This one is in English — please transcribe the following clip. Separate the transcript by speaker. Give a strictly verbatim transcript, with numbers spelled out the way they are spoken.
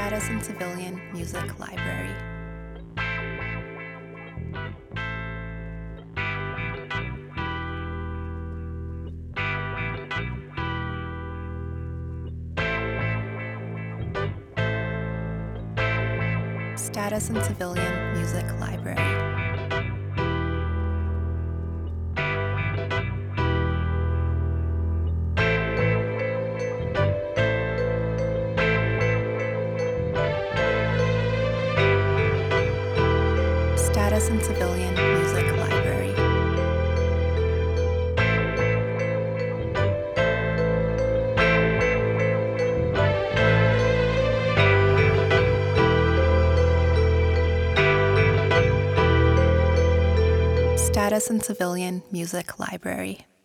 Speaker 1: Status and Civilian Music Library. Status and Civilian Music Library. Status and Civilian Music Library. Status and Civilian Music Library.